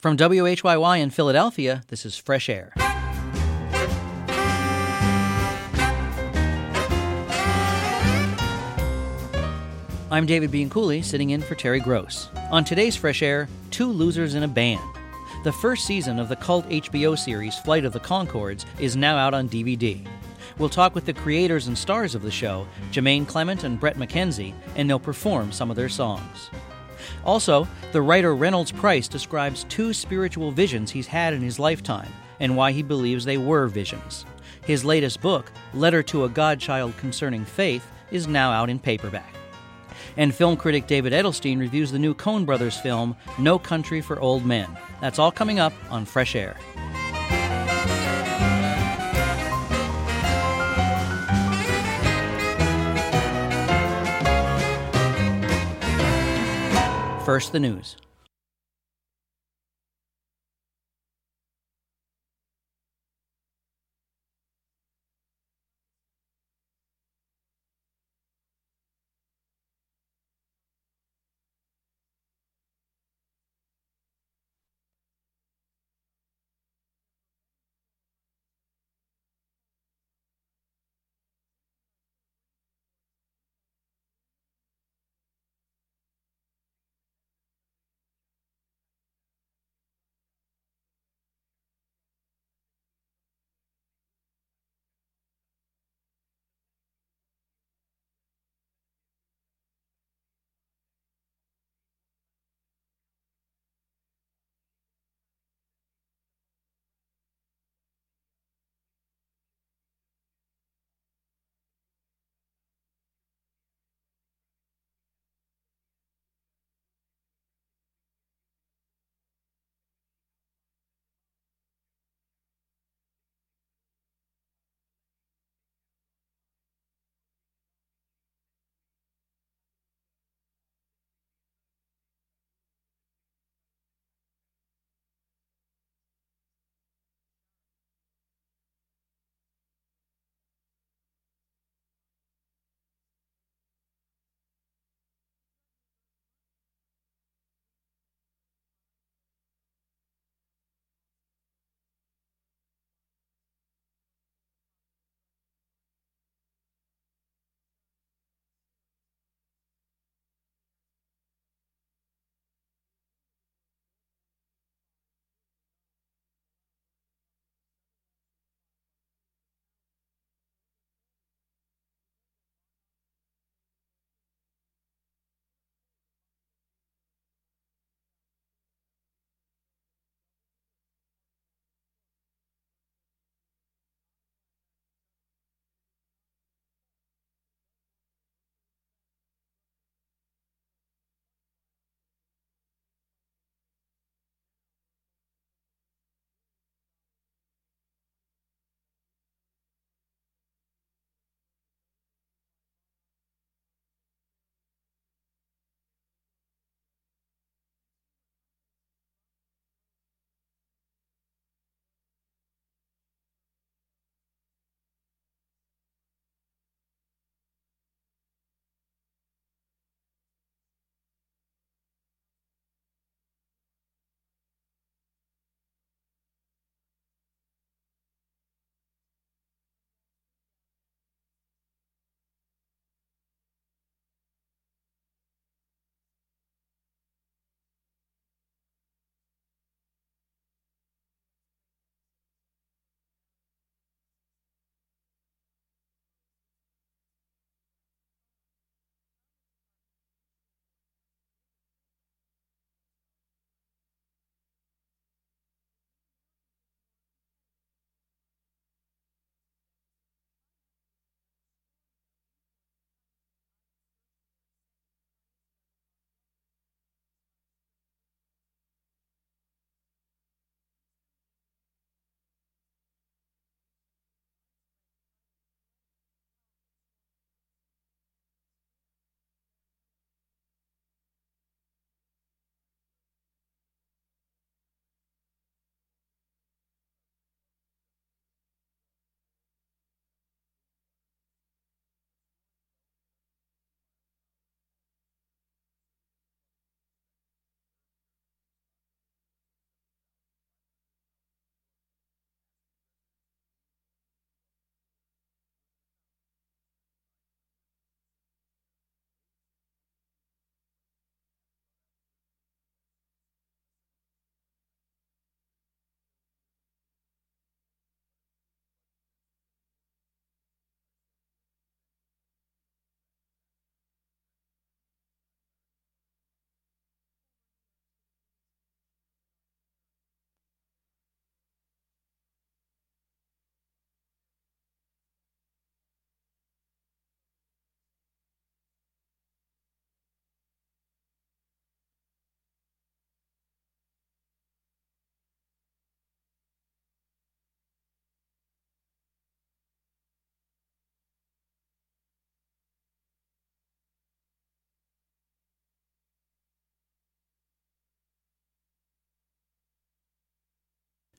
From WHYY in Philadelphia, this is Fresh Air. I'm David Bianculli, sitting in for Terry Gross. On today's Fresh Air, Two Losers in a Band. The first season of the cult HBO series Flight of the Conchords is now out on DVD. We'll talk with the creators and stars of the show, Jermaine Clement and Brett McKenzie, and they'll perform some of their songs. Also, the writer Reynolds Price describes two spiritual visions he's had in his lifetime and why he believes they were visions. His latest book, Letter to a Godchild Concerning Faith, is now out in paperback. And film critic David Edelstein reviews the new Coen Brothers film, No Country for Old Men. That's all coming up on Fresh Air. First, the news.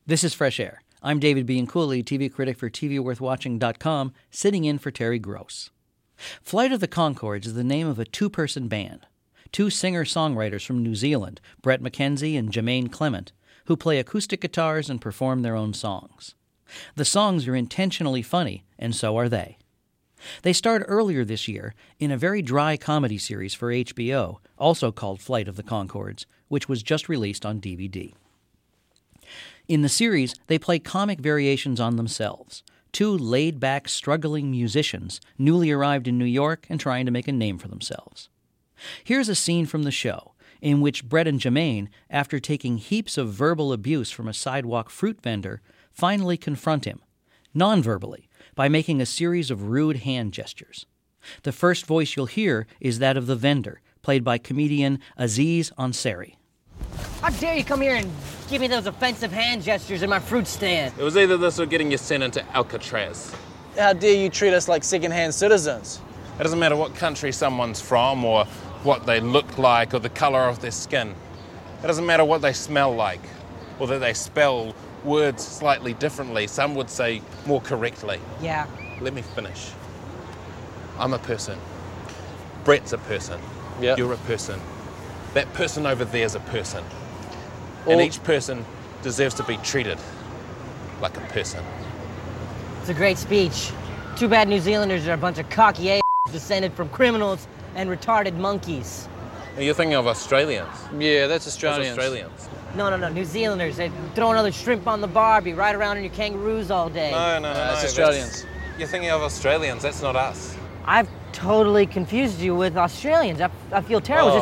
This is Fresh Air. I'm David Bean Cooley, TV critic for TVWorthWatching.com, sitting in for Terry Gross. Flight of the Conchords is the name of a two-person band. Two singer-songwriters from New Zealand, Brett McKenzie and Jermaine Clement, who play acoustic guitars and perform their own songs. The songs are intentionally funny, and so are they. They starred earlier this year in a very dry comedy series for HBO, also called Flight of the Conchords, which was just released on DVD. In the series, they play comic variations on themselves, two laid-back, struggling musicians newly arrived in New York and trying to make a name for themselves. Here's a scene from the show in which Brett and Jermaine, after taking heaps of verbal abuse from a sidewalk fruit vendor, finally confront him, non-verbally, by making a series of rude hand gestures. The first voice you'll hear is that of the vendor, played by comedian Aziz Ansari. How dare you come here and give me those offensive hand gestures in my fruit stand? It was either this or getting you sent into Alcatraz. How dare you treat us like second-hand citizens? It doesn't matter what country someone's from or what they look like or the color of their skin. It doesn't matter what they smell like or that they spell words slightly differently. Some would say more correctly. Yeah. Let me finish. I'm a person. Brett's a person. Yep. You're a person. That person over there is a person. And each person deserves to be treated like a person. It's a great speech. Too bad New Zealanders are a bunch of cocky a**s descended from criminals and retarded monkeys. You're thinking of Australians. Yeah, that's Australians. That's Australians. No, New Zealanders. They throw another shrimp on the barbie, ride around in your kangaroos all day. No. That's Australians. You're thinking of Australians. That's not us. I've totally confused you with Australians. I feel terrible.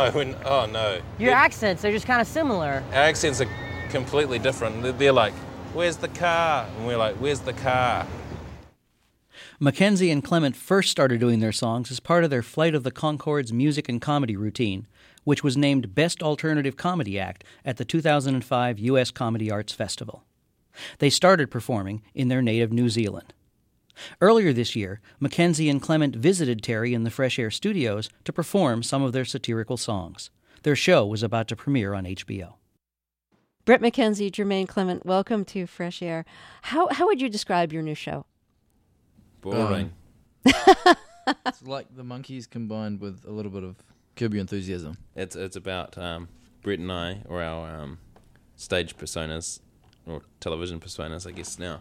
No. Your accents, they're just kind of similar. Our accents are completely different. They're like, where's the car? And we're like, where's the car? Mackenzie and Clement first started doing their songs as part of their Flight of the Conchords music and comedy routine, which was named Best Alternative Comedy Act at the 2005 U.S. Comedy Arts Festival. They started performing in their native New Zealand. Earlier this year, Mackenzie and Clement visited Terry in the Fresh Air studios to perform some of their satirical songs. Their show was about to premiere on HBO. Brett McKenzie, Jermaine Clement, welcome to Fresh Air. How would you describe your new show? Boring. It's like the Monkees combined with a little bit of Curb Your Enthusiasm. It's about Brett and I, or our stage personas, or television personas, I guess now,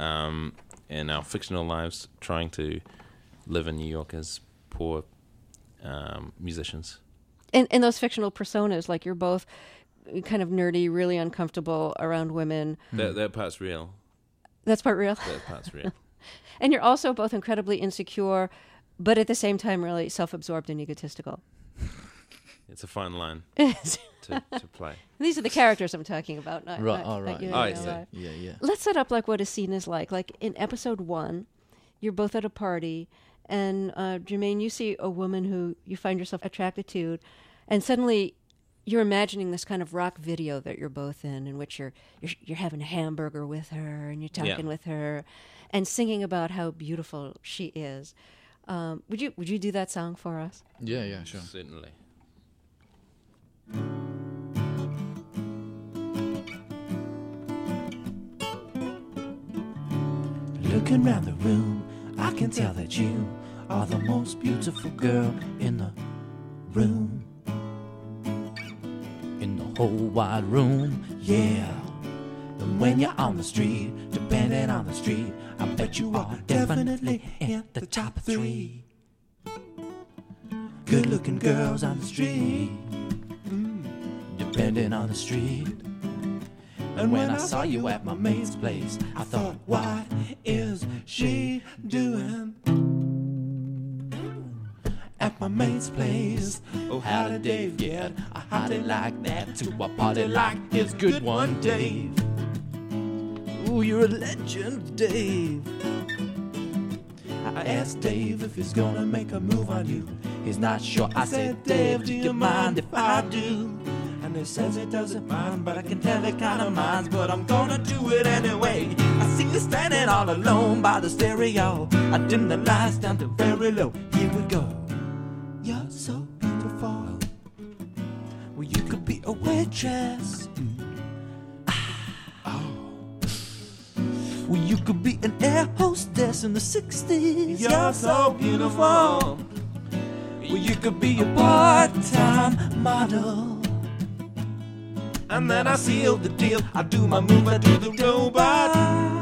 in our fictional lives, trying to live in New York as poor musicians. And those fictional personas, like you're both kind of nerdy, really uncomfortable around women. That part's real. That's part real? That part's real. And you're also both incredibly insecure, but at the same time really self-absorbed and egotistical. It's a fine line to play. These are the characters I'm talking about. Not Right. you. I see. Yeah. Let's set up like what a scene is like. Like in episode 1, you're both at a party, and Jermaine, you see a woman who you find yourself attracted to, and suddenly you're imagining this kind of rock video that you're both in which you're having a hamburger with her and you're talking with her, and singing about how beautiful she is. Would you do that song for us? Yeah, sure. Certainly. Looking round the room, I can tell that you are the most beautiful girl in the room. In the whole wide room, yeah. And when you're on the street, depending on the street, I bet you are definitely in the top 3. Good looking girls on the street, depending on the street. And when I saw you at my mate's place, I thought, what is she doing at my mate's place? Oh, how did Dave get a hottie like that to a party like his good one, Dave? Ooh, you're a legend, Dave. I asked Dave if he's gonna make a move on you. He's not sure. I said, Dave, do you mind if I do? And he says he doesn't mind, but I can tell he kinda minds. But I'm gonna do it anyway. I see you standing all alone by the stereo. I dim the lights down to very low. Here we go. You're so beautiful. Well, you could be a waitress. Oh. Well, you could be an air hostess in the 60s. You're so beautiful. Well, you could be a part-time model. And then I seal the deal. I do my move, I do the robot.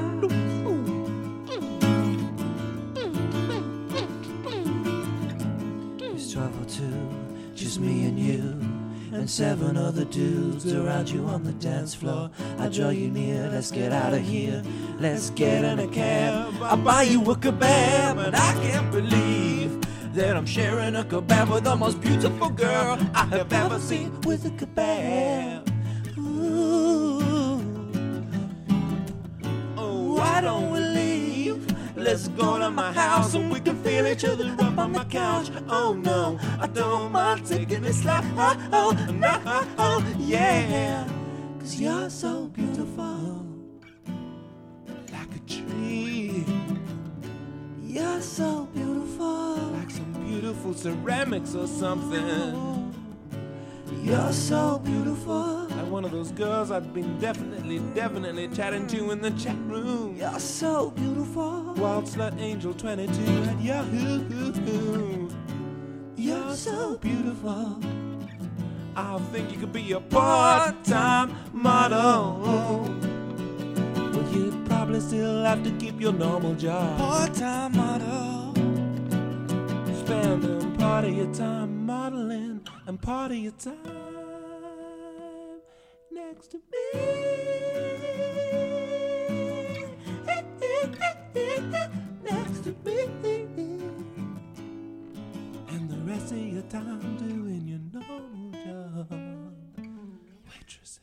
It's 12:02, just me and you, and 7 other dudes around you on the dance floor. I draw you near, let's get out of here. Let's get in a cab. I'll buy you a kebab, and I can't believe that I'm sharing a kebab with the most beautiful girl I have ever seen with a kebab. Ooh. Oh, why don't we leave? Let's go to my house so we can feel each other up on my couch. Oh no, I don't mind taking it slow. Oh, no, yeah. 'Cause you're so beautiful, like a tree. You're so beautiful, like some beautiful ceramics or something. You're so beautiful, like one of those girls I've been definitely chatting to in the chat room. You're so beautiful, Wild Slut Angel 22 at Yahoo. You're so beautiful, I think you could be a part-time model. Well, you'd probably still have to keep your normal job. Part-time model. Spending part of your time modeling and part of your time next to me. Next to me. And the rest of your time doing your normal job. Waitressing.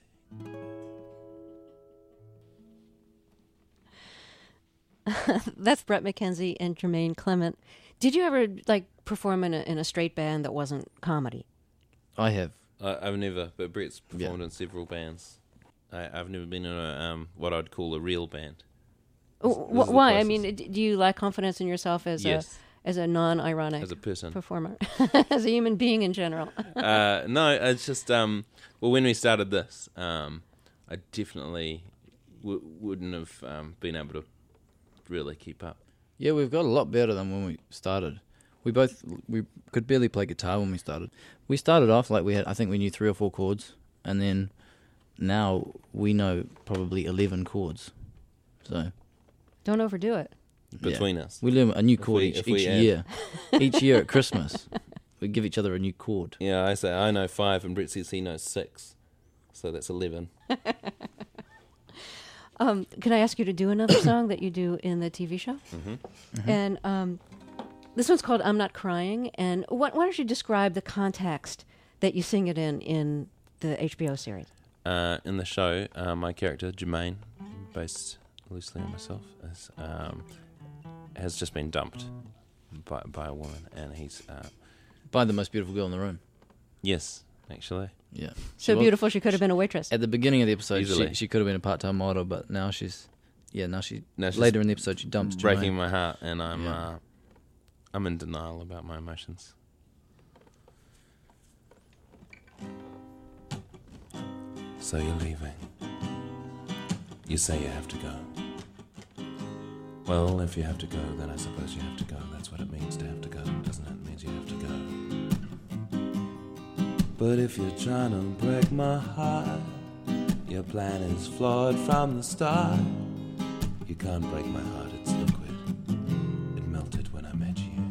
That's Bret McKenzie and Jermaine Clement. Did you ever perform in a straight band that wasn't comedy? I have. I've never, but Brett's performed in several bands. I've never been in a what I'd call a real band. Why? I mean, do you lack confidence in yourself as a non-ironic as a person performer, as a human being in general? No, it's just well, when we started this, I definitely wouldn't have been able to really keep up. Yeah, we've got a lot better than when we started. We could barely play guitar when we started. We started off like I think we knew 3 or 4 chords, and then now we know probably 11 chords. So don't overdo it. Between us, we learn a new chord each year. Each year at Christmas, we give each other a new chord. Yeah, I say I know 5, and Brett says he knows 6, so that's 11. Can I ask you to do another song that you do in the TV show? Mm-hmm. Mm-hmm. And this one's called "I'm Not Crying." And why don't you describe the context that you sing it in the HBO series? In the show, my character Jermaine, based loosely on myself, has just been dumped by a woman, and he's by the most beautiful girl in the room. Yes, actually. Yeah. So beautiful she could have been a waitress. At the beginning of the episode, she could have been a part-time model, but now she's later in the episode she dumps breaking Jermaine. my heart, and I'm in denial about my emotions. So you're leaving. You say you have to go. Well, if you have to go, then I suppose you have to go. That's what it means to have to go, doesn't it? It means you have to go. But if you're trying to break my heart, your plan is flawed from the start. You can't break my heart, it's liquid. It melted when I met you.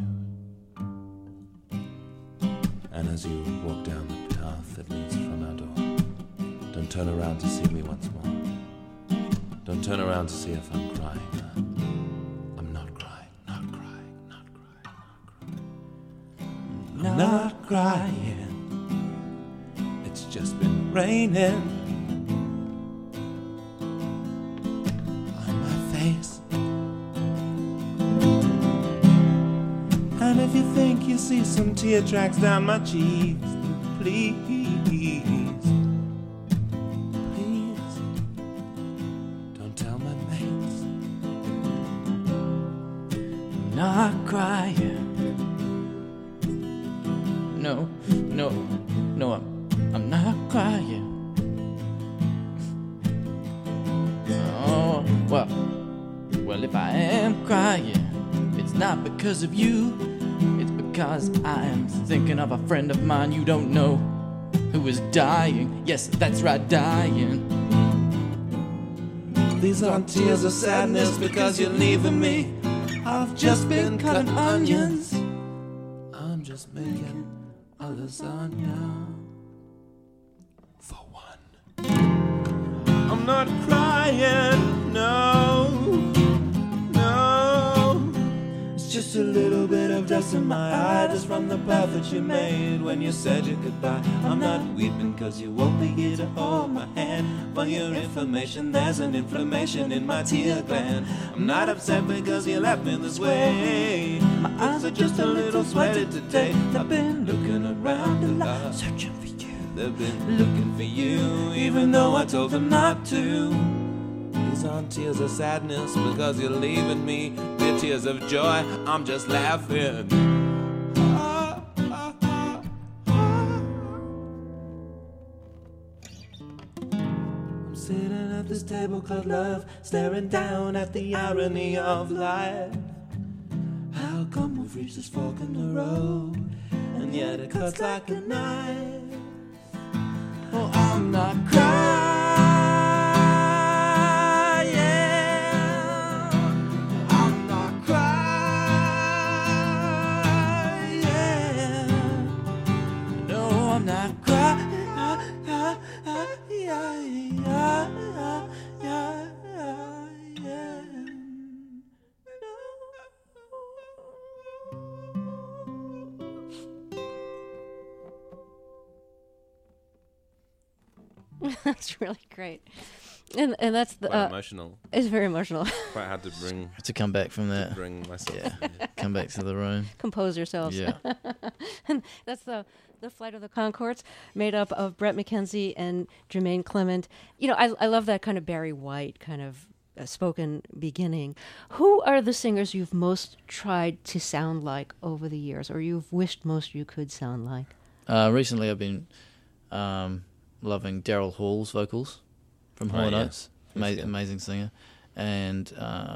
And as you walk down the path that leads from our door, don't turn around to see me once more. Don't turn around to see if I'm crying. I'm not crying, not crying, not crying, not crying. Not crying. It's just been raining on my face. And if you think you see some tear tracks down my cheeks, please, don't tell my mates. Not crying. No, I'm not crying. Oh, well, Well, if I am crying, it's not because of you. It's because I am thinking of a friend of mine you don't know who is dying. Yes, that's right, dying. These aren't tears of sadness because you're leaving me. I've just been cutting onions. I'm just making a lasagna for one. I'm not crying, no, no. It's just a little bit of dust in my eye, just from the path that you made when you said your goodbye. I'm not weeping cause you won't be here to hold my hand. For your information, there's an inflammation in my tear gland. I'm not upset because you left me this way. My eyes are just a little sweaty today. I've been looking around a lot, searching for you. They've been looking for you, even though I told them not to. These aren't tears of sadness because you're leaving me. They're tears of joy, I'm just laughing. I'm sitting at this table called love, staring down at the irony of life. How come we've reached this fork in the road, and yet it cuts like a knife? Oh, I'm not crying. I'm not crying. No, I'm not crying. That's really great. And that's the Quite emotional. It's very emotional. Quite hard to bring To come back from that. bring myself. Yeah. Come back to the room. Compose yourselves. Yeah. And that's the Flight of the Conchords, made up of Brett McKenzie and Jermaine Clement. You know, I love that kind of Barry White kind of spoken beginning. Who are the singers you've most tried to sound like over the years, or you've wished most you could sound like? Recently I've been loving Daryl Hall's vocals from Hall & yeah. Oates. That's good. Amazing singer. And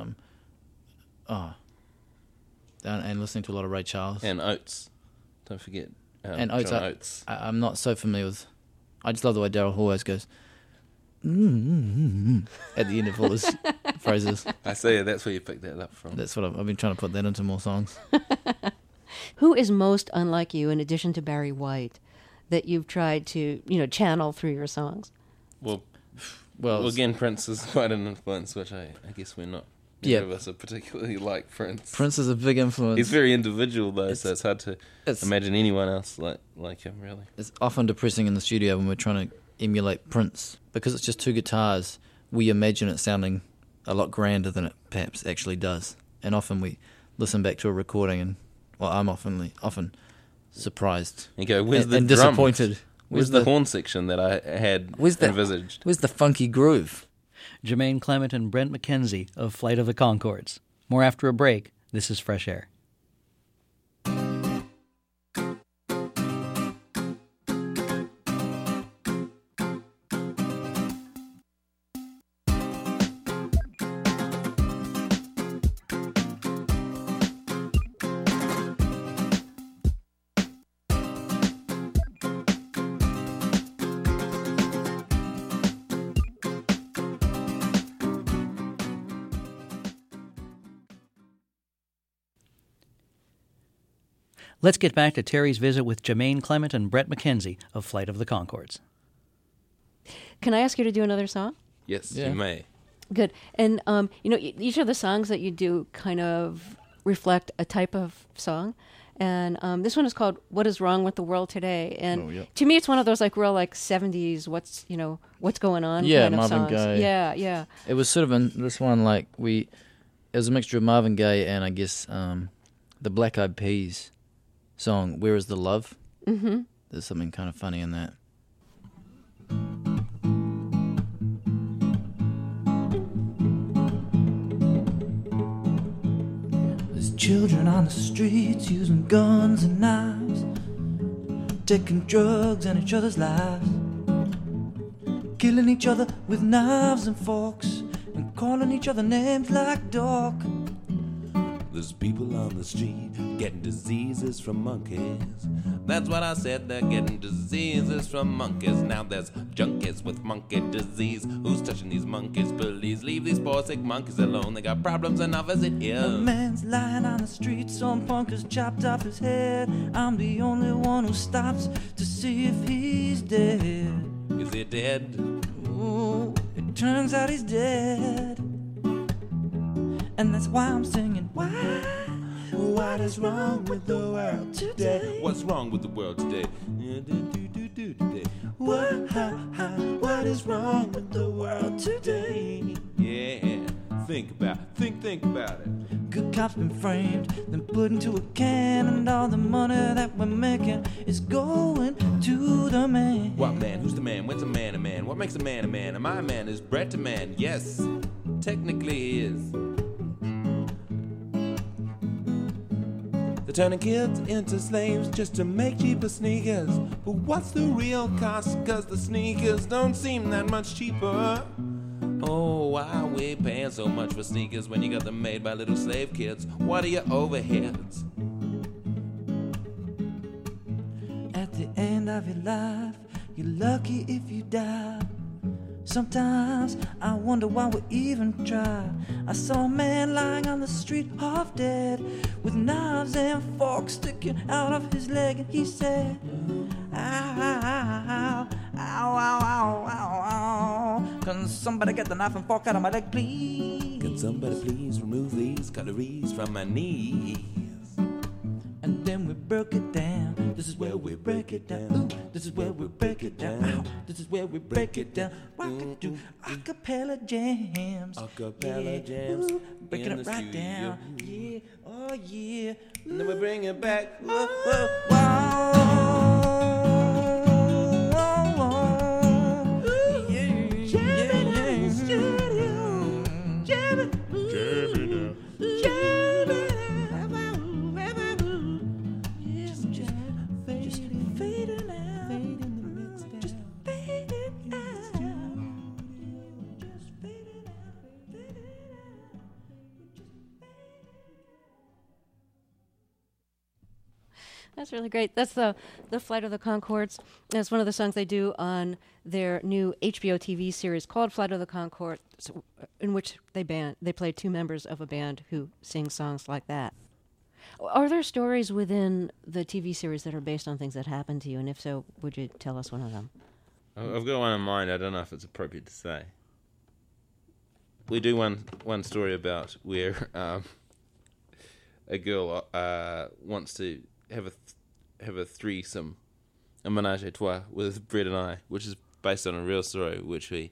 and listening to a lot of Ray Charles. And Oates. Don't forget. And Oates, John Oates. I'm not so familiar with. I just love the way Daryl Hall always goes at the end of all his phrases. I see. That's where you picked that up from. That's what I've been trying to put that into more songs. Who is most unlike you, in addition to Barry White, that you've tried to, channel through your songs? Well, Well, again, Prince is quite an influence, which I guess we're not. Neither of us are particularly like Prince. Prince is a big influence. He's very individual, though, so it's hard to it's- imagine anyone else like him, really. It's often depressing in the studio when we're trying to emulate Prince. Because it's just two guitars, we imagine it sounding a lot grander than it perhaps actually does. And often we listen back to a recording and, well, I'm often surprised You go, where's the and drum? disappointed. Where's the horn section that I had envisaged? Where's the funky groove? Jermaine Clement and Brent McKenzie of Flight of the Conchords. More after a break. This is Fresh Air. Let's get back to Terry's visit with Jermaine Clement and Brett McKenzie of Flight of the Conchords. Can I ask you to do another song? Yes, Yeah. you may. Good. And, each of the songs that you do kind of reflect a type of song. And this one is called "What Is Wrong with the World Today." And to me, it's one of those real 70s. What's going on? Yeah, kind of Marvin songs. Gaye. Yeah. It was sort of in this one it was a mixture of Marvin Gaye and I guess the Black Eyed Peas song "Where Is the Love." Mm-hmm. There's something kind of funny in that. There's children on the streets using guns and knives, taking drugs and each other's lives, killing each other with knives and forks, and calling each other names like dog. There's people on the street getting diseases from monkeys. That's what I said, they're getting diseases from monkeys. Now there's junkies with monkey disease. Who's touching these monkeys? Please leave these poor sick monkeys alone. They got problems enough as it is. A man's lying on the street, some punk has chopped off his head. I'm the only one who stops to see if he's dead. Is he dead? Ooh, it turns out he's dead. And that's why I'm singing, why? What is wrong with the world today? What's wrong with the world today? What is wrong with the world today? Yeah, think about it. Good cops been framed, then put into a can, and all the money that we're making is going to the man. What man? Who's the man? When's a man a man? What makes a man a man? Am I a man? Is Brett a man? Yes, technically he is. They're turning kids into slaves just to make cheaper sneakers. But what's the real cost? Cause the sneakers don't seem that much cheaper. Oh, why are we paying so much for sneakers when you got them made by little slave kids? What are your overheads? At the end of your life, you're lucky if you die. Sometimes I wonder why we even try. I saw a man lying on the street half dead, with knives and forks sticking out of his leg, and he said, ow, ow, ow, ow, ow, ow. Can somebody get the knife and fork out of my leg, please? Can somebody please remove these calories from my knees? And then we broke it down. This is where we break it down. Ooh, this is where we break it down. Ow, this is where we break it down. Rock-a-doo, acapella jams. Acapella jams. Ooh, breaking it right down. Yeah, oh yeah. And then we bring it back. Whoa, whoa, whoa. That's really great. That's the Flight of the Conchords. That's one of the songs they do on their new HBO TV series called Flight of the Conchords, in which they play two members of a band who sing songs like that. Are there stories within the TV series that are based on things that happened to you? And if so, would you tell us one of them? I've got one in mind. I don't know if it's appropriate to say. We do one story about where a girl wants to have a threesome, a menage a trois with Brett and I, which is based on a real story, which we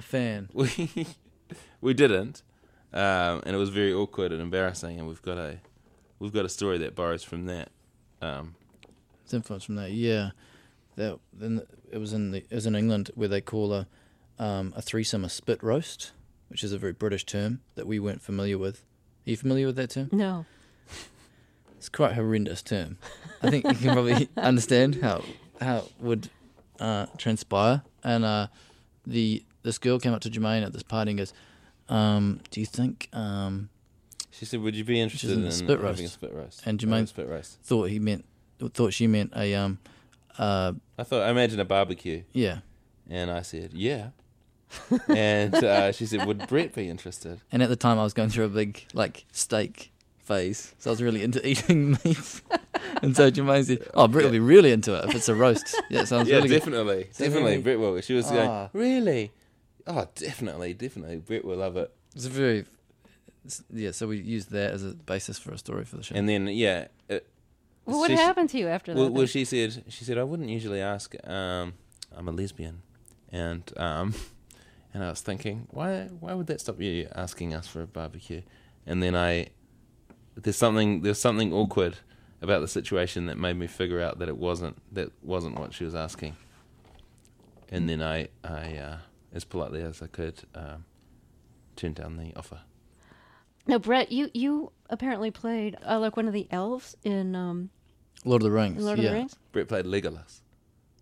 didn't, and it was very awkward and embarrassing. And we've got a story that borrows from that. It's influenced from that, yeah. Then it was in England where they call a threesome a spit roast, which is a very British term that we weren't familiar with. Are you familiar with that term? No. It's quite a horrendous term. I think you can probably understand how it would transpire. And this girl came up to Jermaine at this party and goes, "Do you think?" She said, "Would you be interested in spit roast? Having a spit roast?" And Jermaine spit roast. thought she meant a I imagined a barbecue. Yeah. And I said, "Yeah." And she said, "Would Brett be interested?" And at the time, I was going through a big steak phase, so I was really into eating meat. And so Jermaine said, "Oh, Brett will be really into it if it's a roast." Yeah, sounds really definitely, good. definitely. Brett will. She was going, "Really? Oh, definitely. Brett will love it." It's so we used that as a basis for a story for the show. And then, what happened to you after that? Well, she said, "I wouldn't usually ask. I'm a lesbian," and I was thinking, why would that stop you asking us for a barbecue? And then there's something awkward about the situation that made me figure out that it wasn't what she was asking. And then I as politely as I could, turned down the offer. Now, Brett, you apparently played like one of the elves in Lord of the Rings. Lord of the Rings. Brett played Legolas.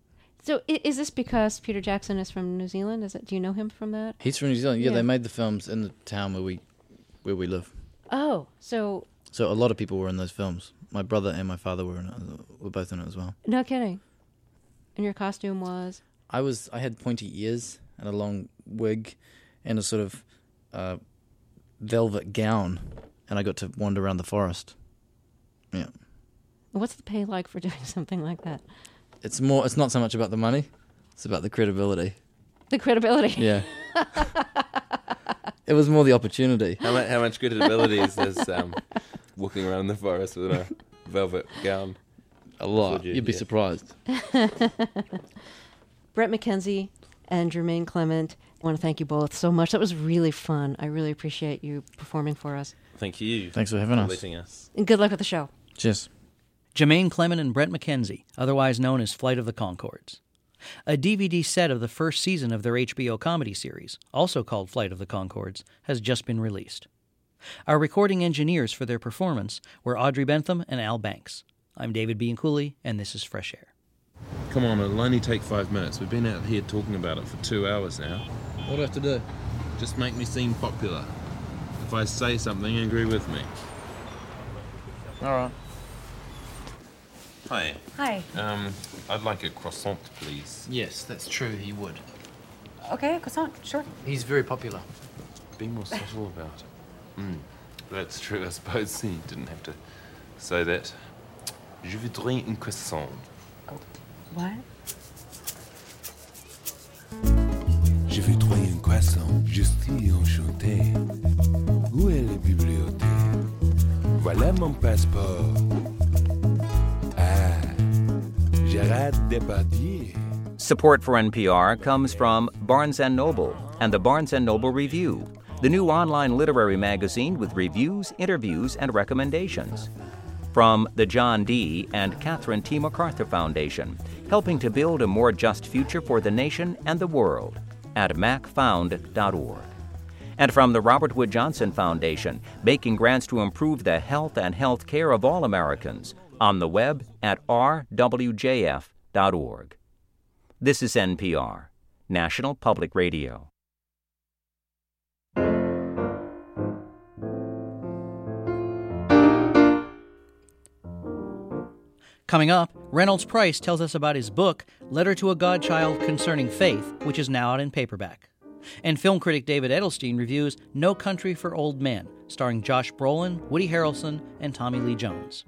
So is this because Peter Jackson is from New Zealand? Do you know him from that? He's from New Zealand. Yeah, Yeah. they made the films in the town where we live. Oh, so So a lot of people were in those films. My brother and my father were both in it as well. no kidding. And your costume was? I had pointy ears and a long wig and a sort of velvet gown, and I got to wander around the forest. Yeah. What's the pay like for doing something like that? It's not so much about the money, it's about the credibility. The credibility. Yeah. It was more the opportunity. How much credibility is this walking around the forest with a velvet gown? A lot. Would You'd be yeah. surprised. Brett McKenzie and Jermaine Clement, I want to thank you both so much. That was really fun. I really appreciate you performing for us. Thank you. Thanks for having us. letting us. And good luck with the show. Cheers. Jermaine Clement and Brett McKenzie, otherwise known as Flight of the Conchords. A DVD set of the first season of their HBO comedy series, also called Flight of the Conchords, has just been released. Our recording engineers for their performance were Audrey Bentham and Al Banks. I'm David Bianculli, and this is Fresh Air. Come on, it'll only take 5 minutes. We've been out here talking about it for 2 hours now. What do I have to do? Just make me seem popular. If I say something, agree with me. All right. Hi. Hi. I'd like a croissant, please. Yes, that's true. He would. Okay, croissant, sure. He's very popular. Be more subtle about it. That's true, I suppose. You didn't have to say that. Je voudrais un croissant. What? Je voudrais un croissant, je suis enchanté. Où est la bibliothèque? Voilà mon passeport. Ah, Gérard Depardieu. Support for NPR comes from Barnes & Noble and the Barnes & Noble Review, the new online literary magazine with reviews, interviews, and recommendations. From the John D. and Catherine T. MacArthur Foundation, helping to build a more just future for the nation and the world at macfound.org. And from the Robert Wood Johnson Foundation, making grants to improve the health and health care of all Americans on the web at rwjf.org. This is NPR, National Public Radio. Coming up, Reynolds Price tells us about his book, Letter to a Godchild Concerning Faith, which is now out in paperback. And film critic David Edelstein reviews No Country for Old Men, starring Josh Brolin, Woody Harrelson, and Tommy Lee Jones.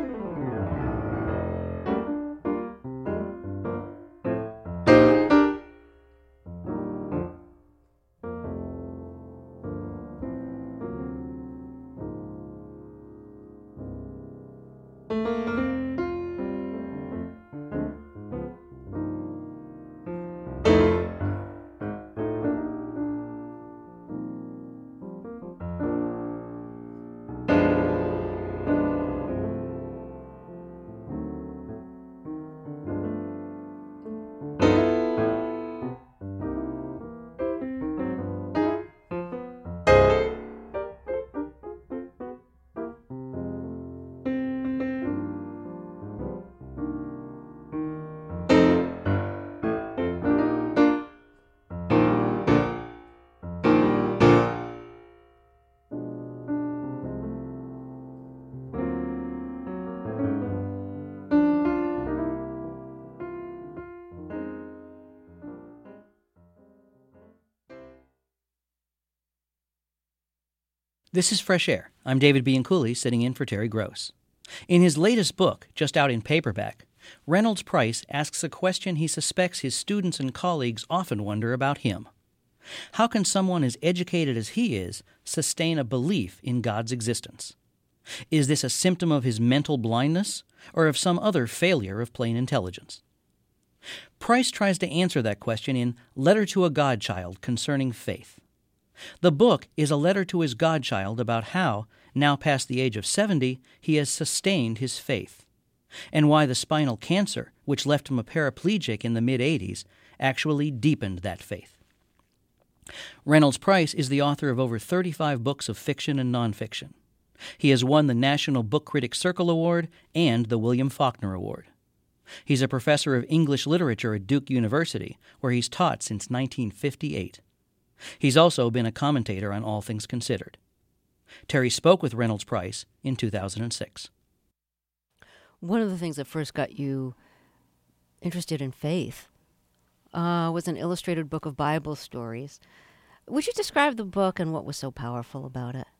This is Fresh Air. I'm David Bianculli, sitting in for Terry Gross. In his latest book, just out in paperback, Reynolds Price asks a question he suspects his students and colleagues often wonder about him. How can someone as educated as he is sustain a belief in God's existence? Is this a symptom of his mental blindness, or of some other failure of plain intelligence? Price tries to answer that question in Letter to a Godchild Concerning Faith. The book is a letter to his godchild about how, now past the age of 70, he has sustained his faith, and why the spinal cancer, which left him a paraplegic in the mid-'80s, actually deepened that faith. Reynolds Price is the author of over 35 books of fiction and nonfiction. He has won the National Book Critics Circle Award and the William Faulkner Award. He's a professor of English literature at Duke University, where he's taught since 1958. He's also been a commentator on All Things Considered. Terry spoke with Reynolds Price in 2006. One of the things that first got you interested in faith was an illustrated book of Bible stories. Would you describe the book and what was so powerful about it?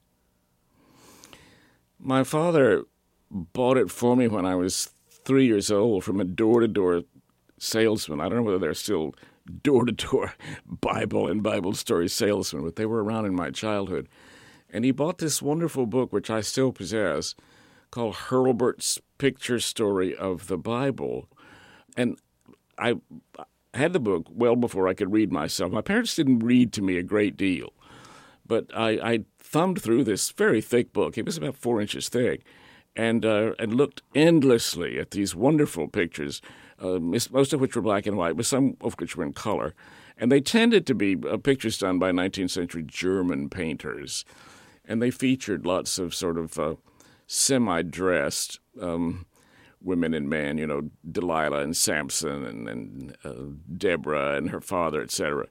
My father bought it for me when I was 3 years old from a door-to-door salesman. I don't know whether they're still door-to-door Bible and Bible story salesmen, but they were around in my childhood. And he bought this wonderful book, which I still possess, called Hurlburt's Picture Story of the Bible. And I had the book well before I could read myself. My parents didn't read to me a great deal, but I thumbed through this very thick book. It was about 4 inches thick, and looked endlessly at these wonderful pictures, most of which were black and white, but some of which were in color. And they tended to be pictures done by 19th century German painters. And they featured lots of sort of semi-dressed women and men, you know, Delilah and Samson and Deborah and her father, etc.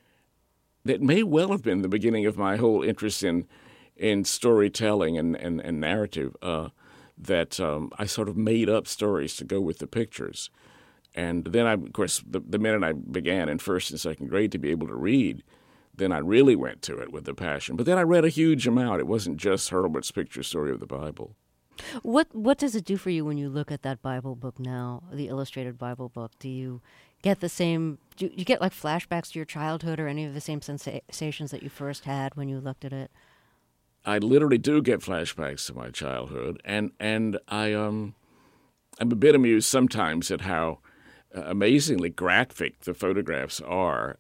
That may well have been the beginning of my whole interest in storytelling and narrative, that I sort of made up stories to go with the pictures. And then, of course, the minute I began in first and second grade to be able to read, then I really went to it with a passion. But then I read a huge amount. It wasn't just Hurlburt's Picture Story of the Bible. What does it do for you when you look at that Bible book now, the illustrated Bible book? Do you get the same, do you get like flashbacks to your childhood or any of the same sensations that you first had when you looked at it? I literally do get flashbacks to my childhood, and I'm a bit amused sometimes at how amazingly graphic the photographs are.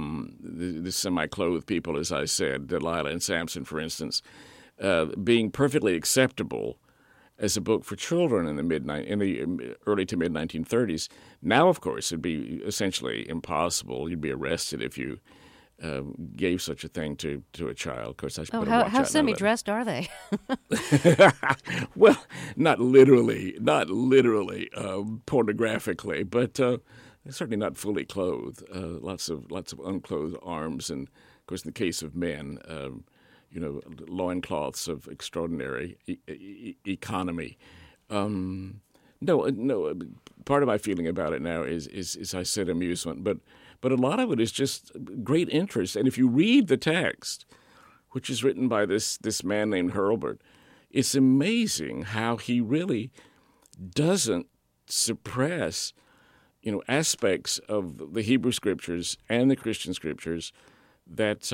The semi-clothed people, as I said, Delilah and Samson, for instance, being perfectly acceptable as a book for children in the early to mid 1930s. Now, of course, it'd be essentially impossible. You'd be arrested if you gave such a thing to a child. Of course, I should how semi-dressed are they? Well, not literally pornographically, but certainly not fully clothed. Lots of unclothed arms, and of course, in the case of men, loincloths of extraordinary economy. No. Part of my feeling about it now is I said amusement, but a lot of it is just great interest. And if you read the text, which is written by this man named Hurlburt, it's amazing how he really doesn't suppress, aspects of the Hebrew Scriptures and the Christian Scriptures that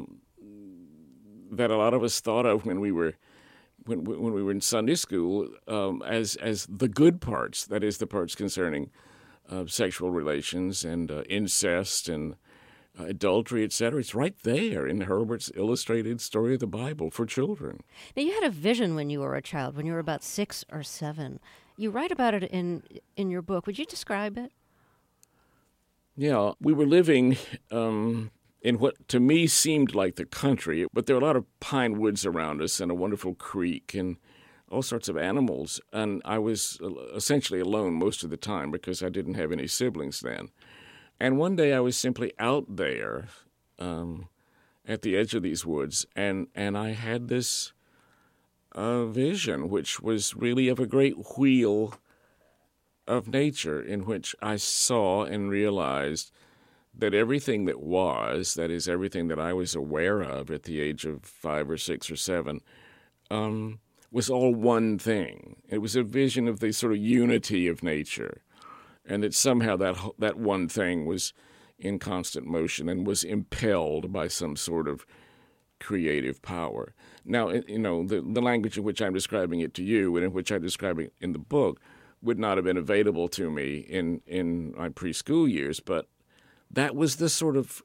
a lot of us thought of when we were in Sunday school as the good parts. That is, the parts concerning sexual relations and incest and adultery, etc. It's right there in Hurlburt's illustrated story of the Bible for children. Now, you had a vision when you were a child, when you were about 6 or 7. You write about it in your book. Would you describe it? Yeah, we were living in what to me seemed like the country, but there were a lot of pine woods around us and a wonderful creek and all sorts of animals. And I was essentially alone most of the time because I didn't have any siblings then. And one day I was simply out there at the edge of these woods, and I had this vision, which was really of a great wheel of nature in which I saw and realized that everything that was, that is, everything that I was aware of at the age of 5 or 6 or 7, was all one thing. It was a vision of the sort of unity of nature, and that somehow that one thing was in constant motion and was impelled by some sort of creative power. Now, the language in which I'm describing it to you and in which I describe it in the book would not have been available to me in my preschool years, but that was the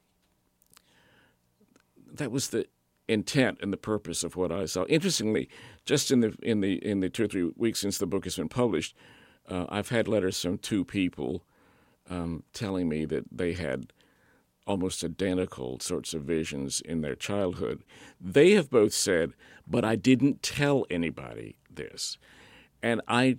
intent and the purpose of what I saw. Interestingly, just in the 2 or 3 weeks since the book has been published, I've had letters from 2 people telling me that they had almost identical sorts of visions in their childhood. They have both said, but I didn't tell anybody this. And I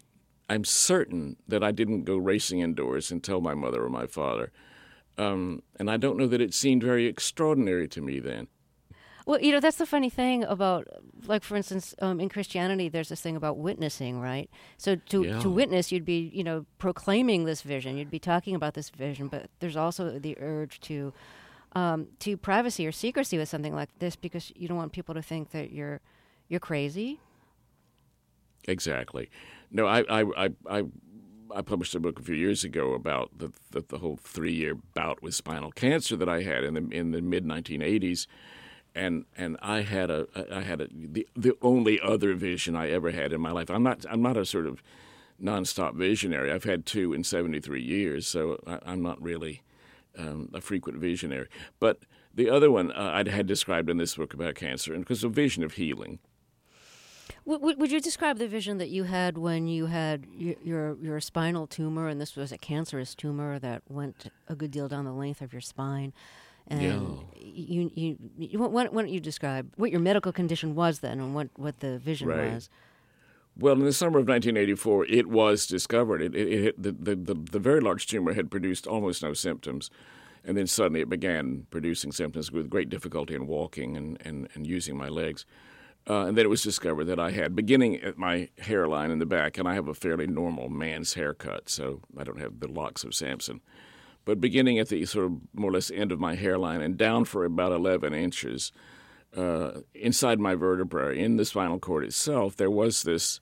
I'm certain that I didn't go racing indoors and tell my mother or my father. And I don't know that it seemed very extraordinary to me then. Well, that's the funny thing about, like, for instance, in Christianity, there's this thing about witnessing, right? So to witness, you'd be, proclaiming this vision. You'd be talking about this vision, but there's also the urge to privacy or secrecy with something like this because you don't want people to think that you're crazy. Exactly. No, I published a book a few years ago about the whole 3-year bout with spinal cancer that I had in the mid 1980s. And I had the only other vision I ever had in my life. I'm not a sort of nonstop visionary. I've had 2 in 73 years, so I'm not really a frequent visionary. But the other one I had described in this book about cancer, and because a vision of healing. Would you describe the vision that you had when you had your spinal tumor, and this was a cancerous tumor that went a good deal down the length of your spine? And why don't you describe what your medical condition was then and what the vision was? Well, in the summer of 1984, it was discovered. The very large tumor had produced almost no symptoms, and then suddenly it began producing symptoms with great difficulty in walking and using my legs. And then it was discovered that I had, beginning at my hairline in the back, and I have a fairly normal man's haircut, so I don't have the locks of Samson. But beginning at the sort of more or less end of my hairline and down for about 11 inches, inside my vertebrae, in the spinal cord itself, there was this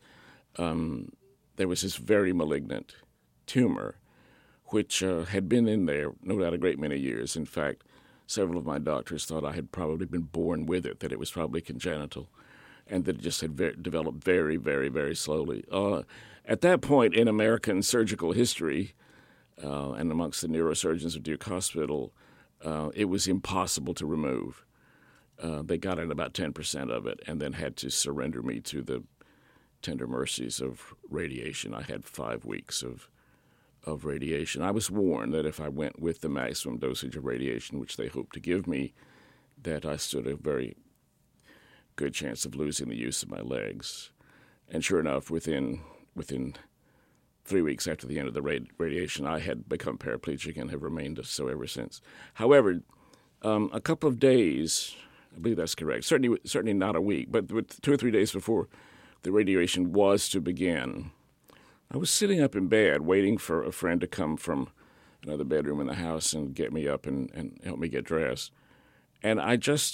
very malignant tumor, which had been in there, no doubt, a great many years. In fact, several of my doctors thought I had probably been born with it, that it was probably congenital, and that it just had developed very, very, very slowly. At that point in American surgical history, and amongst the neurosurgeons of Duke Hospital, it was impossible to remove. They got in about 10% of it and then had to surrender me to the tender mercies of radiation. I had 5 weeks of radiation. I was warned that if I went with the maximum dosage of radiation, which they hoped to give me, that I stood a very good chance of losing the use of my legs. And sure enough, within 3 weeks after the end of the radiation, I had become paraplegic and have remained so ever since. However, a couple of days, I believe that's correct, certainly not a week, but 2 or 3 days before the radiation was to begin, I was sitting up in bed waiting for a friend to come from another bedroom in the house and get me up and help me get dressed. And I just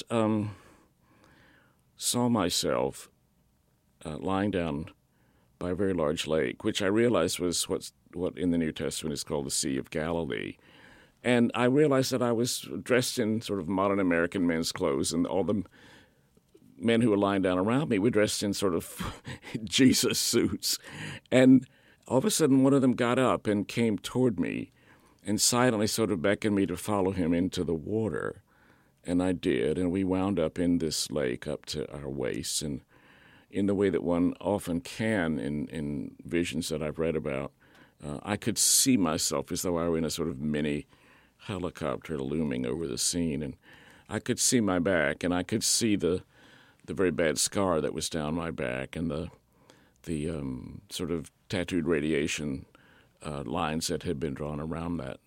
saw myself lying down by a very large lake, which I realized was what in the New Testament is called the Sea of Galilee. And I realized that I was dressed in sort of modern American men's clothes, and all the men who were lying down around me were dressed in sort of Jesus suits. And all of a sudden, one of them got up and came toward me and silently sort of beckoned me to follow him into the water. And I did, and we wound up in this lake up to our waists, and in the way that one often can in visions that I've read about, I could see myself as though I were in a sort of mini helicopter looming over the scene, and I could see my back, and I could see the very bad scar that was down my back, and the sort of tattooed radiation lines that had been drawn around that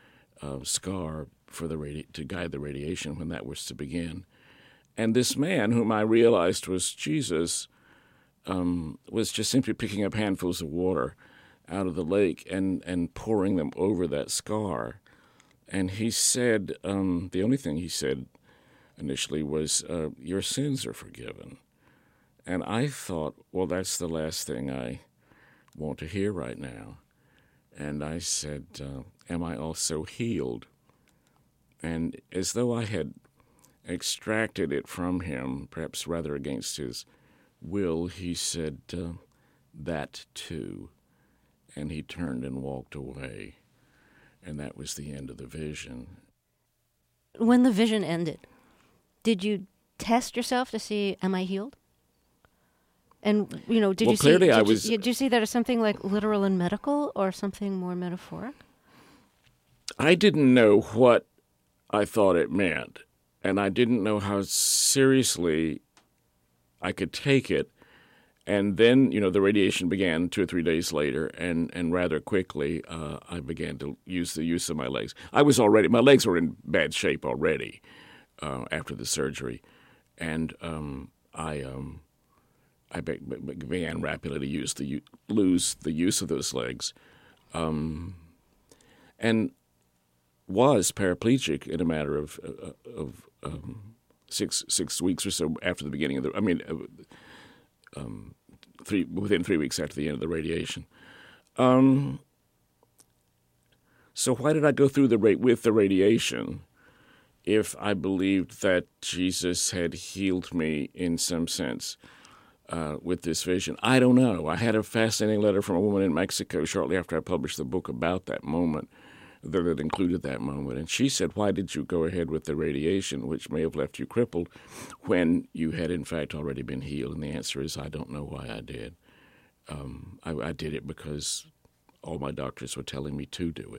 scar for to guide the radiation when that was to begin. And this man, whom I realized was Jesus, was just simply picking up handfuls of water out of the lake and pouring them over that scar. And he said, the only thing he said initially was, your sins are forgiven. And I thought, well, that's the last thing I want to hear right now. And I said, am I also healed? And as though I had extracted it from him, perhaps rather against his will, he said, that too. And he turned and walked away. And that was the end of the vision. When the vision ended, did you test yourself to see, am I healed? And, did you see that as something like literal and medical or something more metaphoric? I didn't know what I thought it meant, and I didn't know how seriously I could take it. And then, the radiation began 2 or 3 days later, and rather quickly, I began to use the use of my legs. My legs were in bad shape already after the surgery, and I began rapidly to lose the use of those legs, and was paraplegic in a matter of 6 weeks or so after the beginning of within 3 weeks after the end of the radiation. So why did I go through with the radiation if I believed that Jesus had healed me in some sense with this vision? I don't know. I had a fascinating letter from a woman in Mexico shortly after I published the book about that moment that included that moment. And she said, why did you go ahead with the radiation, which may have left you crippled, when you had in fact already been healed? And the answer is, I don't know why I did. I did it because all my doctors were telling me to do it.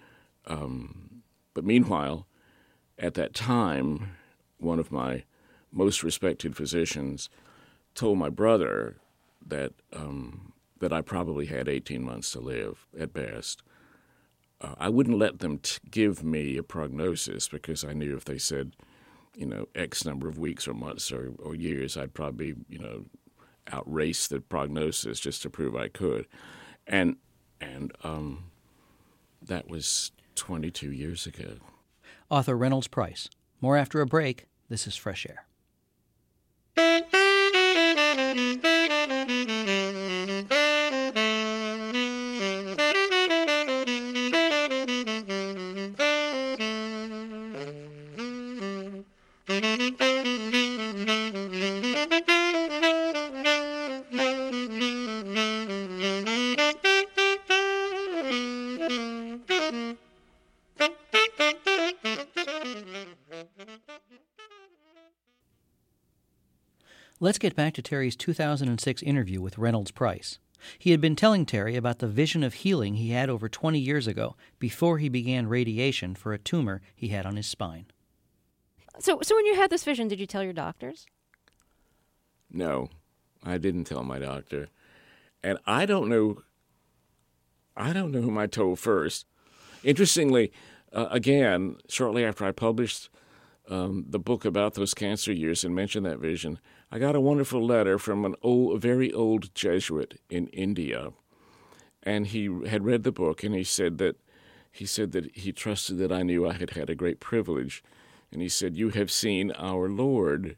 But meanwhile, at that time, one of my most respected physicians told my brother that I probably had 18 months to live at best. I wouldn't let them give me a prognosis because I knew if they said, X number of weeks or months or years, I'd probably, outrace the prognosis just to prove I could. And that was 22 years ago. Author Reynolds Price. More after a break. This is Fresh Air. Let's get back to Terry's 2006 interview with Reynolds Price. He had been telling Terry about the vision of healing he had over 20 years ago before he began radiation for a tumor he had on his spine. So when you had this vision, did you tell your doctors? No, I didn't tell my doctor. And I don't know whom I told first. Interestingly, again, shortly after I published the book about those cancer years and mentioned that vision, I got a wonderful letter from a very old Jesuit in India, and he had read the book, and he said that he trusted that I knew I had had a great privilege, and he said, "You have seen our Lord,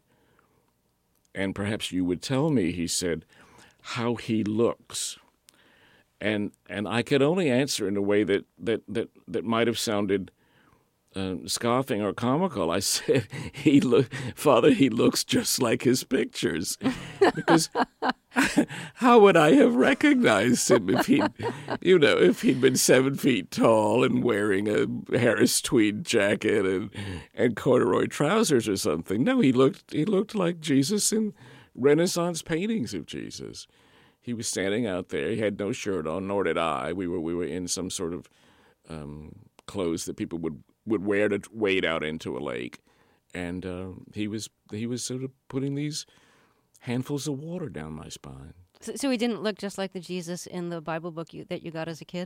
and perhaps you would tell me," he said, "how he looks." And I could only answer in a way that might have sounded scoffing or comical. I said, Father, he looks just like his pictures. Because how would I have recognized him if he'd been 7 feet tall and wearing a Harris tweed jacket and corduroy trousers or something? No, he looked like Jesus in Renaissance paintings of Jesus. He was standing out there. He had no shirt on, nor did I. We were in some sort of clothes that people would wear to wade out into a lake, and he was sort of putting these handfuls of water down my spine. So he didn't look just like the Jesus in the Bible book that you got as a kid?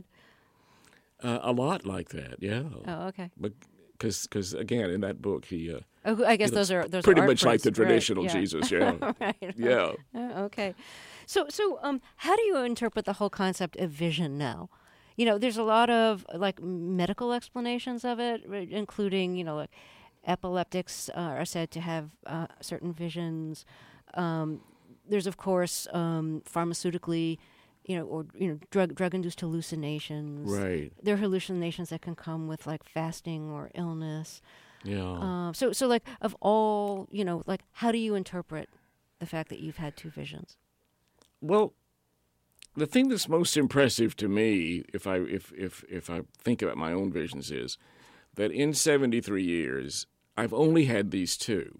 A lot like that, yeah. Oh, okay. But because again, in that book, I guess those are pretty art much like prints, the traditional right, yeah. Jesus, yeah. Right. Yeah. Okay. So how do you interpret the whole concept of vision now? There's a lot of medical explanations of it, including like epileptics are said to have certain visions. There's of course pharmaceutically, drug-induced hallucinations. Right. There are hallucinations that can come with fasting or illness. Yeah. So of all, how do you interpret the fact that you've had two visions? Well, the thing that's most impressive to me, if I think about my own visions, is that in 73 years, I've only had these two.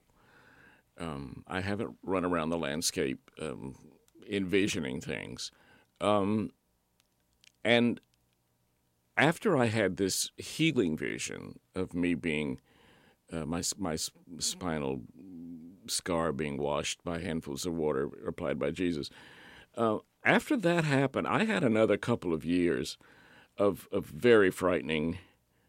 I haven't run around the landscape envisioning things. And after I had this healing vision of me being, my spinal scar being washed by handfuls of water applied by Jesus, After that happened, I had another couple of years of very frightening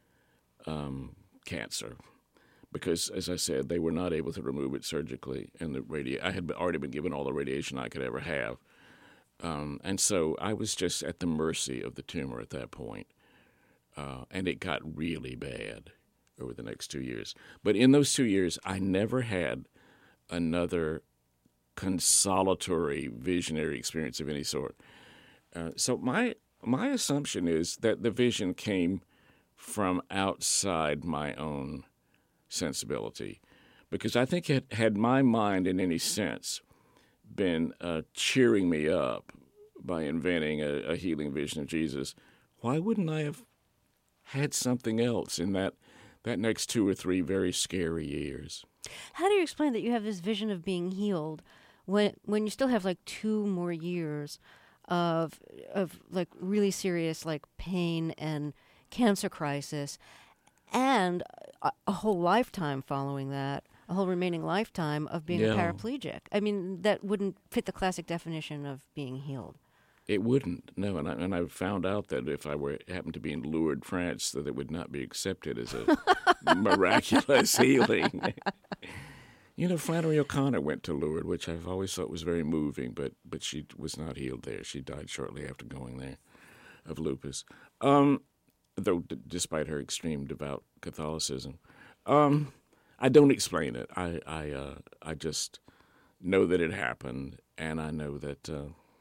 cancer, because, as I said, they were not able to remove it surgically, and I had already been given all the radiation I could ever have, and so I was just at the mercy of the tumor at that point, and it got really bad over the next 2 years. But in those 2 years, I never had another consolatory, visionary experience of any sort. So my assumption is that the vision came from outside my own sensibility, because I think had my mind in any sense been cheering me up by inventing a healing vision of Jesus, why wouldn't I have had something else in that next 2 or 3 very scary years? How do you explain that you have this vision of being healed when you still have like 2 more years of like really serious like pain and cancer crisis, and a whole lifetime following that, a whole remaining lifetime of being a paraplegic? I mean, that wouldn't fit the classic definition of being healed. It wouldn't, no. And I found out that if I happened to be in Lourdes, France, that it would not be accepted as a miraculous healing. You know, Flannery O'Connor went to Lourdes, which I've always thought was very moving, but she was not healed there. She died shortly after going there of lupus, though despite her extreme devout Catholicism. I don't explain it. I just know that it happened, and I know that...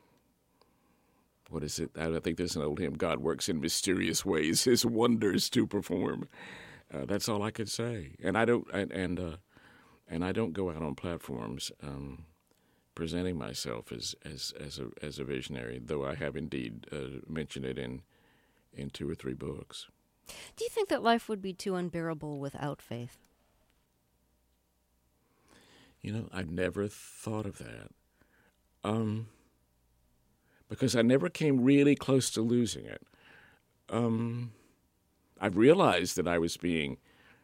what is it? I think there's an old hymn, God works in mysterious ways, his wonders to perform. That's all I could say. And I don't I don't go out on platforms presenting myself as a visionary, though I have indeed mentioned it in 2 or 3 books. Do you think that life would be too unbearable without faith? You know, I've never thought of that. Because I never came really close to losing it. I've realized that I was being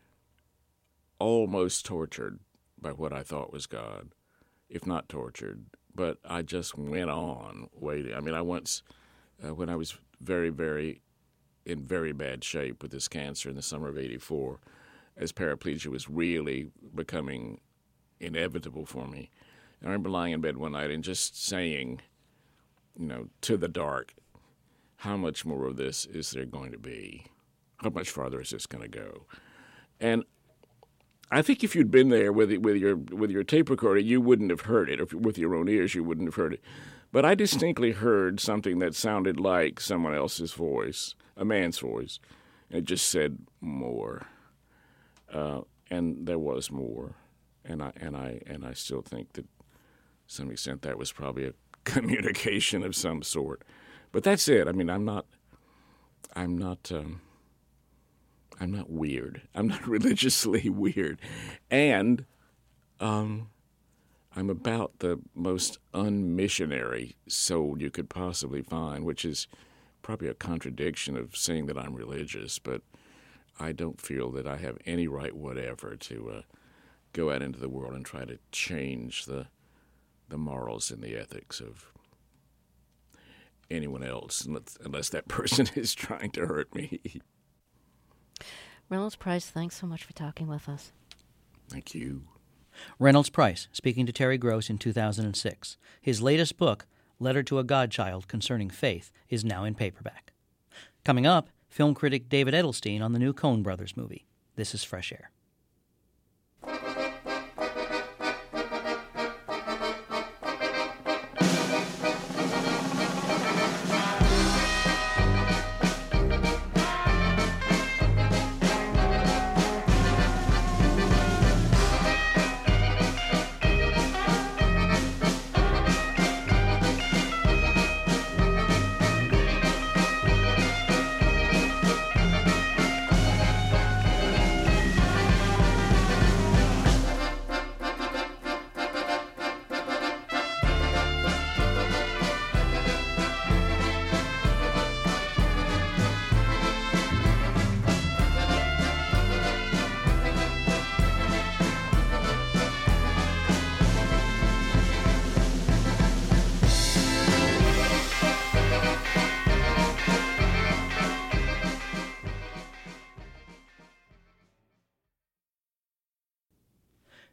almost tortured by what I thought was God, if not tortured. But I just went on waiting. I mean, I once, when I was in very bad shape with this cancer in the summer of '84, as paraplegia was really becoming inevitable for me, and I remember lying in bed one night and just saying, you know, to the dark, how much more of this is there going to be? How much farther is this going to go? And I think if you'd been there with your tape recorder, you wouldn't have heard it. Or with your own ears, you wouldn't have heard it. But I distinctly heard something that sounded like someone else's voice, a man's voice. And it just said more, and there was more. And I still think that, to some extent, that was probably a communication of some sort. But that's it. I mean, I'm not weird. I'm not religiously weird. And I'm about the most unmissionary soul you could possibly find, which is probably a contradiction of saying that I'm religious, but I don't feel that I have any right whatever to go out into the world and try to change the morals and the ethics of anyone else, unless that person is trying to hurt me. Reynolds Price, thanks so much for talking with us. Thank you. Reynolds Price, speaking to Terry Gross in 2006. His latest book, Letter to a Godchild Concerning Faith, is now in paperback. Coming up, film critic David Edelstein on the new Coen Brothers movie. This is Fresh Air.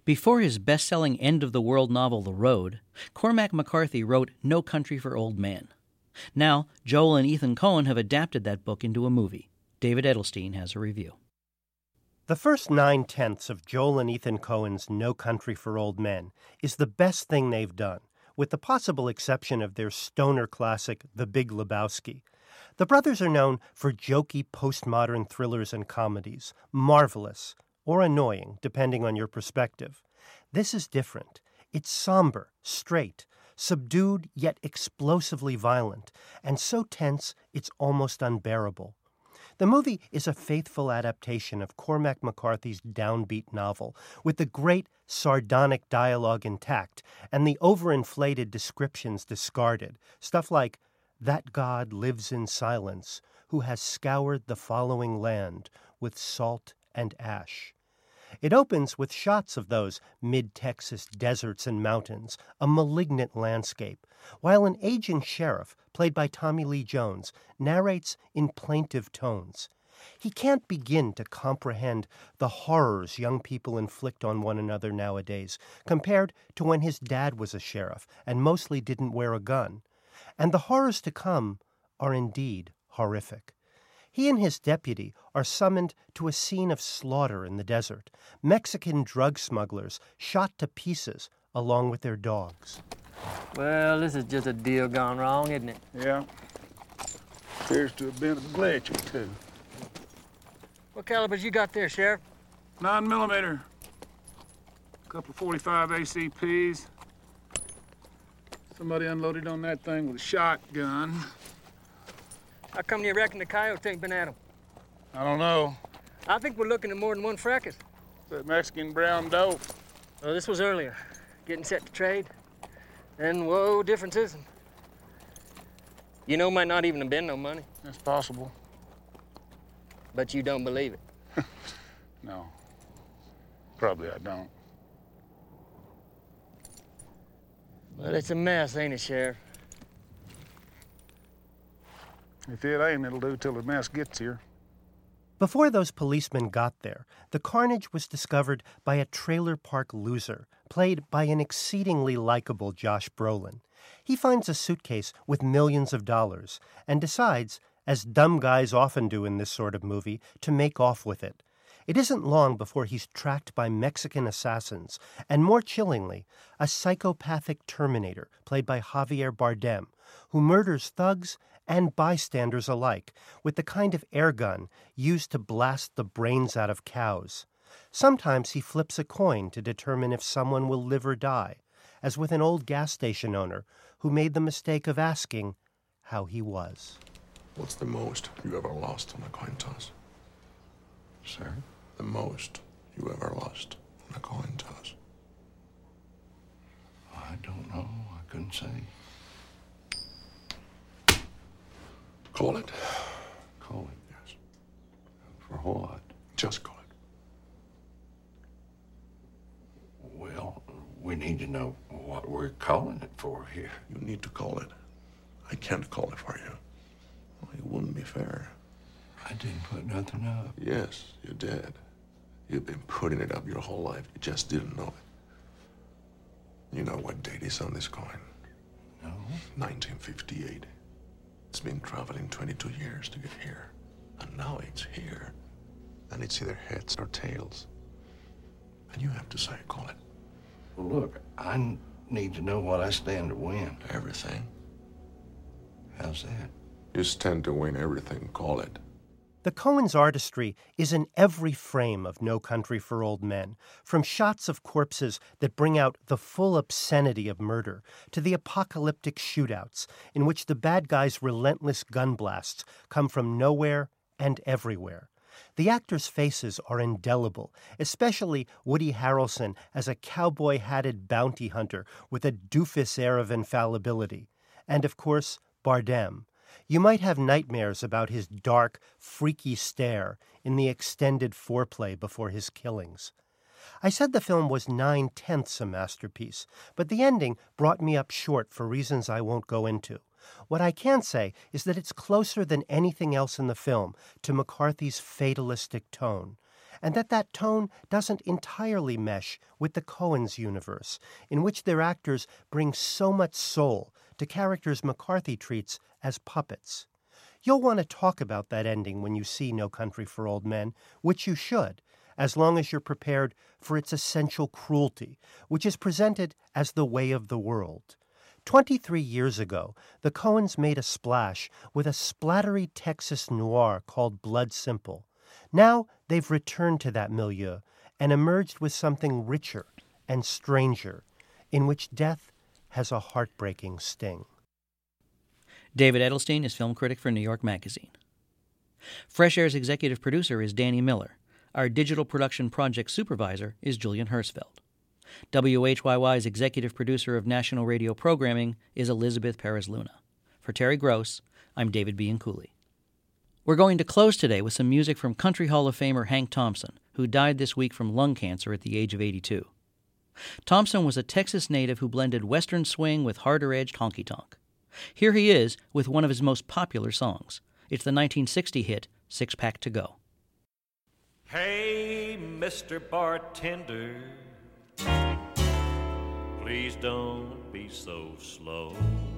Before his best-selling end-of-the-world novel, The Road, Cormac McCarthy wrote No Country for Old Men. Now, Joel and Ethan Coen have adapted that book into a movie. David Edelstein has a review. The first 9/10 of Joel and Ethan Coen's No Country for Old Men is the best thing they've done, with the possible exception of their stoner classic, The Big Lebowski. The brothers are known for jokey postmodern thrillers and comedies, marvelous or annoying, depending on your perspective. This is different. It's somber, straight, subdued yet explosively violent, and so tense it's almost unbearable. The movie is a faithful adaptation of Cormac McCarthy's downbeat novel, with the great sardonic dialogue intact and the overinflated descriptions discarded. Stuff like, "That God lives in silence, who has scoured the following land with salt and ash." It opens with shots of those mid-Texas deserts and mountains, a malignant landscape, while an aging sheriff, played by Tommy Lee Jones, narrates in plaintive tones. He can't begin to comprehend the horrors young people inflict on one another nowadays, compared to when his dad was a sheriff and mostly didn't wear a gun. And the horrors to come are indeed horrific. He and his deputy are summoned to a scene of slaughter in the desert, Mexican drug smugglers shot to pieces along with their dogs. Well, this is just a deal gone wrong, isn't it? Yeah. Appears to have been a glitch or two. What calibers you got there, Sheriff? 9mm. Couple 45 ACPs. Somebody unloaded on that thing with a shotgun. How come you reckon the coyotes ain't been at them? I don't know. I think we're looking at more than one fracas. That Mexican brown dope. Well, this was earlier. Getting set to trade. Then, whoa, differences. You know, might not even have been no money. That's possible. But you don't believe it. No. Probably I don't. Well, it's a mess, ain't it, Sheriff? If it ain't, it'll do till the mess gets here. Before those policemen got there, the carnage was discovered by a trailer park loser, played by an exceedingly likable Josh Brolin. He finds a suitcase with millions of dollars and decides, as dumb guys often do in this sort of movie, to make off with it. It isn't long before he's tracked by Mexican assassins, and more chillingly, a psychopathic Terminator, played by Javier Bardem, who murders thugs and bystanders alike with the kind of air gun used to blast the brains out of cows. Sometimes he flips a coin to determine if someone will live or die, as with an old gas station owner who made the mistake of asking how he was. What's the most you ever lost on a coin toss? Sir? The most you ever lost on a coin toss? I don't know. I couldn't say. Call it. Call it? Yes. For what? Just call it. Well, we need to know what we're calling it for here. You need to call it. I can't call it for you. Well, it wouldn't be fair. I didn't put nothing up. Yes, you did. You've been putting it up your whole life. You just didn't know it. You know what date is on this coin? No. 1958. It's been traveling 22 years to get here. And now it's here. And it's either heads or tails. And you have to say, call it. Well, look, I need to know what I stand to win. Everything. How's that? You stand to win everything, call it. The Coens' artistry is in every frame of No Country for Old Men, from shots of corpses that bring out the full obscenity of murder to the apocalyptic shootouts in which the bad guys' relentless gun blasts come from nowhere and everywhere. The actors' faces are indelible, especially Woody Harrelson as a cowboy-hatted bounty hunter with a doofus air of infallibility, and, of course, Bardem. You might have nightmares about his dark, freaky stare in the extended foreplay before his killings. I said the film was 9/10 a masterpiece, but the ending brought me up short for reasons I won't go into. What I can say is that it's closer than anything else in the film to McCarthy's fatalistic tone, and that tone doesn't entirely mesh with the Coens universe, in which their actors bring so much soul to characters McCarthy treats as puppets. You'll want to talk about that ending when you see No Country for Old Men, which you should, as long as you're prepared for its essential cruelty, which is presented as the way of the world. 23 years ago, the Coens made a splash with a splattery Texas noir called Blood Simple. Now they've returned to that milieu and emerged with something richer and stranger, in which death has a heartbreaking sting. David Edelstein is film critic for New York Magazine. Fresh Air's executive producer is Danny Miller. Our digital production project supervisor is Julian Hersfeld. WHYY's executive producer of national radio programming is Elizabeth Perez-Luna. For Terry Gross, I'm David Bianculli. We're going to close today with some music from Country Hall of Famer Hank Thompson, who died this week from lung cancer at the age of 82. Thompson was a Texas native who blended Western swing with harder-edged honky-tonk. Here he is with one of his most popular songs. It's the 1960 hit, Six Pack to Go. Hey, Mr. Bartender, please don't be so slow.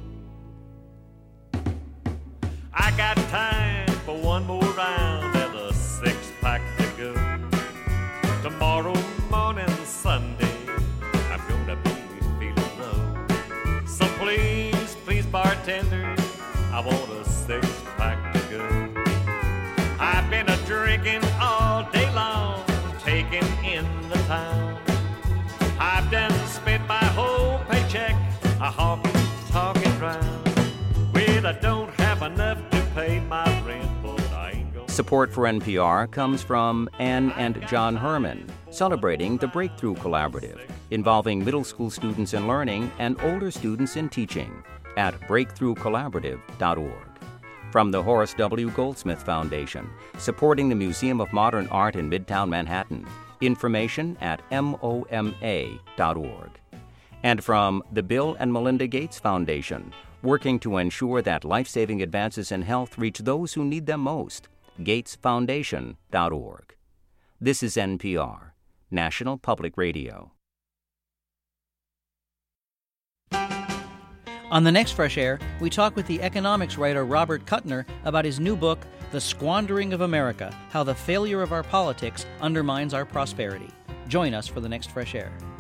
I got time for one more round and a six-pack to go. Tomorrow morning, Sunday, I'm gonna be feeling low. So please, bartender, I want a six-pack to go. I've been a-drinking all day long, taking in the town. I've done spent my whole paycheck a talking round. Well, I don't have enough to pay my rent, but I ain't gonna... Support for NPR comes from Ann and John Herman, celebrating the Breakthrough Collaborative, involving middle school students in learning and older students in teaching at breakthroughcollaborative.org. From the Horace W. Goldsmith Foundation, supporting the Museum of Modern Art in Midtown Manhattan. Information at MOMA.org. And from the Bill and Melinda Gates Foundation, working to ensure that life-saving advances in health reach those who need them most. GatesFoundation.org. This is NPR, National Public Radio. On the next Fresh Air, we talk with the economics writer Robert Kuttner about his new book, The Squandering of America, How the Failure of Our Politics Undermines Our Prosperity. Join us for the next Fresh Air.